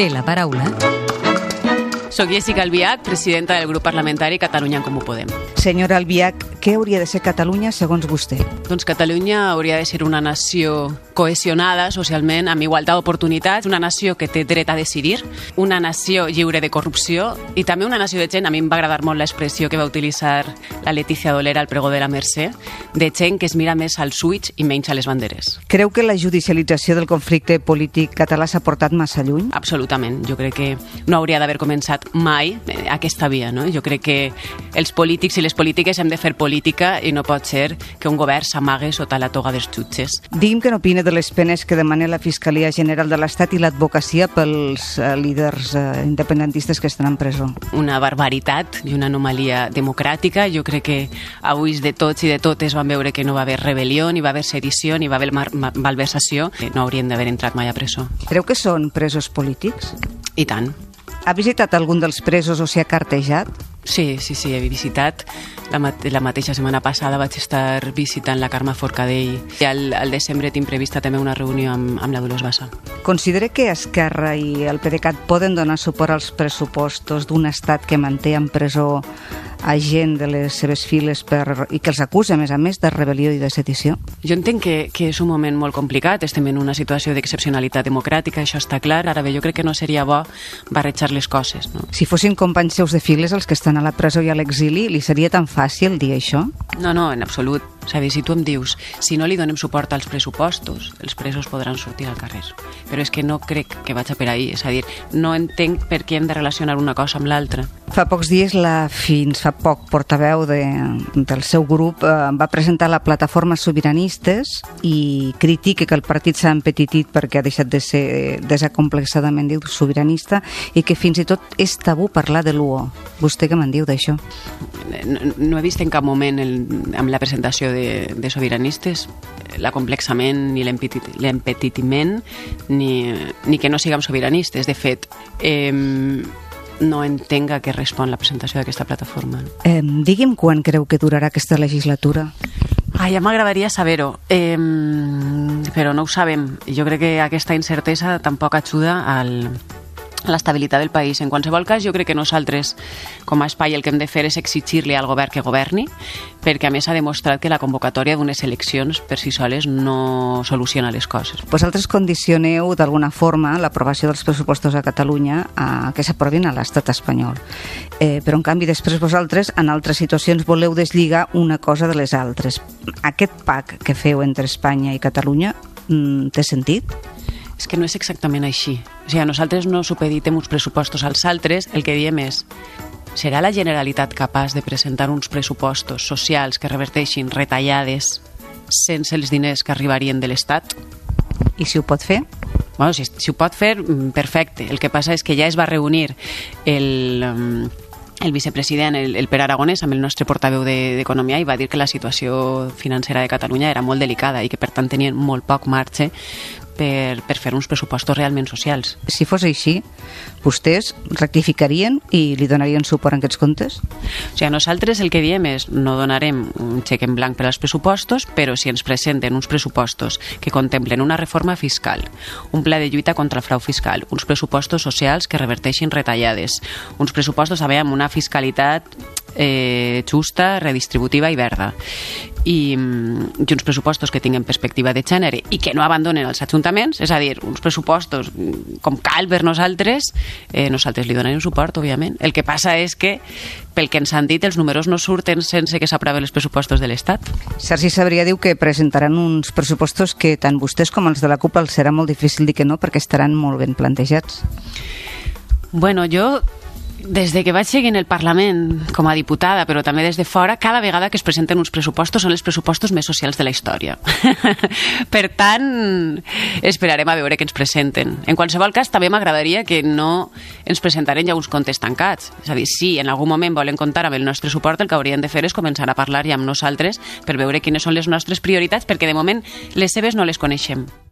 Té la paraula. Soc Jessica Albiach, presidenta del grup parlamentari Catalunya en Comú Podem. Senyora Albiach, què hauria de ser Catalunya segons vostè? Doncs Catalunya hauria de ser una nació cohesionada socialment, amb igualtat d'oportunitats, una nació que té dret a decidir, una nació lliure de corrupció i també una nació de gent, a mi em va agradar molt l'expressió que va utilitzar la Letícia Dolera al pregó de la Mercè, de gent que es mira més als ulls i menys a les banderes. Creu que la judicialització del conflicte polític català s'ha portat massa lluny? Absolutament. Jo crec que no hauria d'haver començat mai aquesta via, no? Jo crec que els polítics i les polítiques hem de fer política i no pot ser que un govern s'amague sota la toga dels jutges. Digui'm que n'opina de les penes que demana la Fiscalia General de l'Estat i l'advocacia pels líders independentistes que estan en presó. Una barbaritat i una anomalia democràtica. Jo crec que avui de tots i de totes van veure que no va haver rebel·lió, ni va haver sedició, ni va haver malversació, que no haurien d'haver entrat mai a presó. Creu que són presos polítics? I tant. Ha visitat algun dels presos o s'hi ha cartejat? Sí, he visitat. La mateixa setmana passada vaig estar visitant la Carme Forcadell i al desembre tinc prevista també una reunió amb la Dolors Bassa. Considera que Esquerra i el PDeCAT poden donar suport als pressupostos d'un estat que manté en presó a gent de les seves files i que els acusa, a més, de rebel·lió i de sedició? Jo entenc que és un moment molt complicat, estem en una situació d'excepcionalitat democràtica, això està clar. Ara bé, jo crec que no seria bo barrejar les coses, no? Si fossin companys seus de files els que estan a la presó i a l'exili, li seria tan fàcil dir això? No, en absolut. És a dir, si tu em dius, si no li donem suport als pressupostos, els presos podran sortir al carrer. Però és que no crec que vaig a per ahí. És a dir, no entenc per què hem de relacionar una cosa amb l'altra. Fa pocs dies, fins fa poc, portaveu del seu grup va presentar la plataforma Sobiranistes i critica que el partit s'ha empetitit perquè ha deixat de ser desacomplexadament, diu, sobiranista, i que fins i tot és tabú parlar de l'UO. Vostè què me'n diu d'això? No he vist en cap moment amb la presentació de sobiranistes l'acomplexament ni l'empetitiment ni que no siguem sobiranistes. De fet, no entenc a què respon la presentació d'aquesta plataforma. Digui'm quan creu que durarà aquesta legislatura. Ja m'agradaria saber-ho, però no ho sabem. Jo crec que aquesta incertesa tampoc ajuda a l'estabilitat del país. En qualsevol cas, jo crec que nosaltres, com a espai, el que hem de fer és exigir-li al govern que governi, perquè a més s'ha demostrat que la convocatòria d'unes eleccions per si soles no soluciona les coses. Vosaltres condicioneu d'alguna forma l'aprovació dels pressupostos a Catalunya a que s'aprovin a l'estat espanyol. Però en canvi després vosaltres en altres situacions voleu deslligar una cosa de les altres. Aquest pacte que feu entre Espanya i Catalunya té sentit? És que no és exactament així. O sigui, nosaltres no supeditem uns pressupostos als altres, el que diem és: serà la Generalitat capaç de presentar uns pressupostos socials que reverteixin retallades sense els diners que arribarien de l'Estat? I si ho pot fer? Bueno, si ho pot fer, perfecte. El que passa és que ja es va reunir el vicepresident, el Pere Aragonès, amb el nostre portaveu d'Economia, i va dir que la situació financera de Catalunya era molt delicada i que, per tant, tenien molt poc marge per fer uns pressupostos realment socials. Si fos així, vostès rectificarien i li donarien suport a aquests comptes? O sigui, nosaltres el que diem és: no donarem un xec en blanc per als pressupostos, però si ens presenten uns pressupostos que contemplen una reforma fiscal, un pla de lluita contra el frau fiscal, uns pressupostos socials que reverteixin retallades, uns pressupostos també amb una fiscalitat justa, redistributiva i verda, i uns pressupostos que tinguin perspectiva de gènere i que no abandonen els ajuntaments, és a dir, uns pressupostos com cal per nosaltres, nosaltres li donarem suport, òbviament. El que passa és que, pel que ens han dit, els números no surten sense que s'aproven els pressupostos de l'Estat. Sergi Sabrià diu que presentaran uns pressupostos que tant vostès com els de la CUP els serà molt difícil dir que no, perquè estaran molt ben plantejats. Bueno, jo des de que vaig seguir en el Parlament com a diputada, però també des de fora, cada vegada que es presenten uns pressupostos són els pressupostos més socials de la història. Per tant, esperarem a veure què ens presenten. En qualsevol cas, també m'agradaria que no ens presentaren ja uns comptes tancats. És a dir, si en algun moment volen comptar amb el nostre suport, el que haurien de fer és començar a parlar ja amb nosaltres per veure quines són les nostres prioritats, perquè de moment les seves no les coneixem.